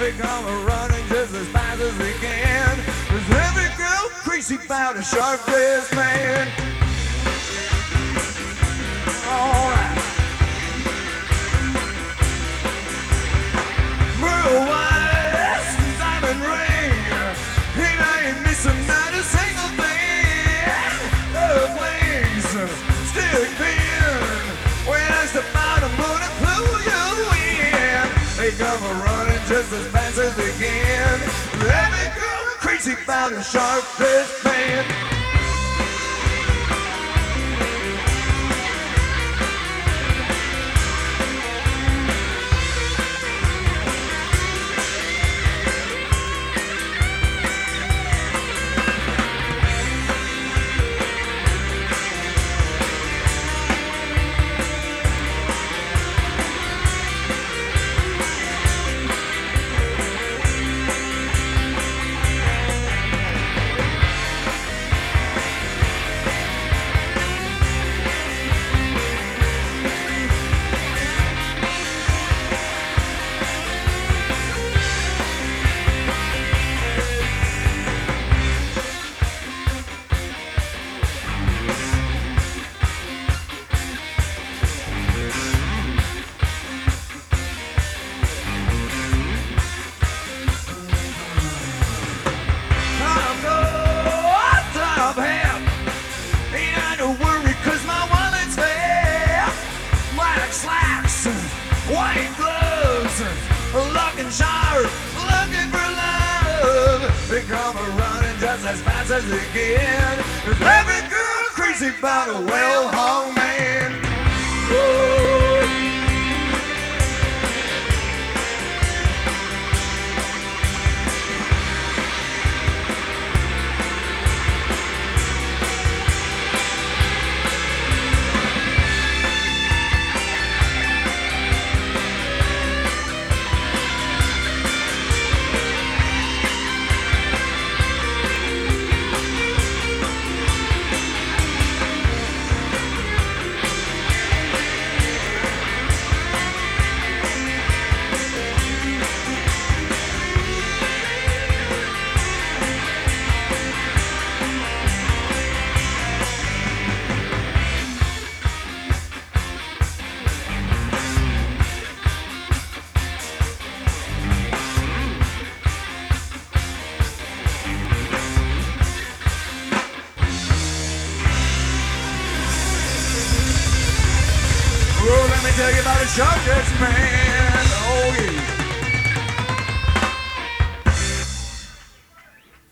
They come running just as fast as they can. There's every girl crazy about a sharp-dressed man. All right. Merle Wise, diamond ring. He ain't missing not a single thing. Love wings, stick pin. When I step out, I'm gonna clue you in. They come running just as fast as they can. Every girl crazy about a sharp-dressed man. White gloves, looking sharp, looking for love. They come running just as fast as they can. Every girl crazy about a well-hung man. Ooh. Let me tell you about a sharp-dressed man. Oh, yeah.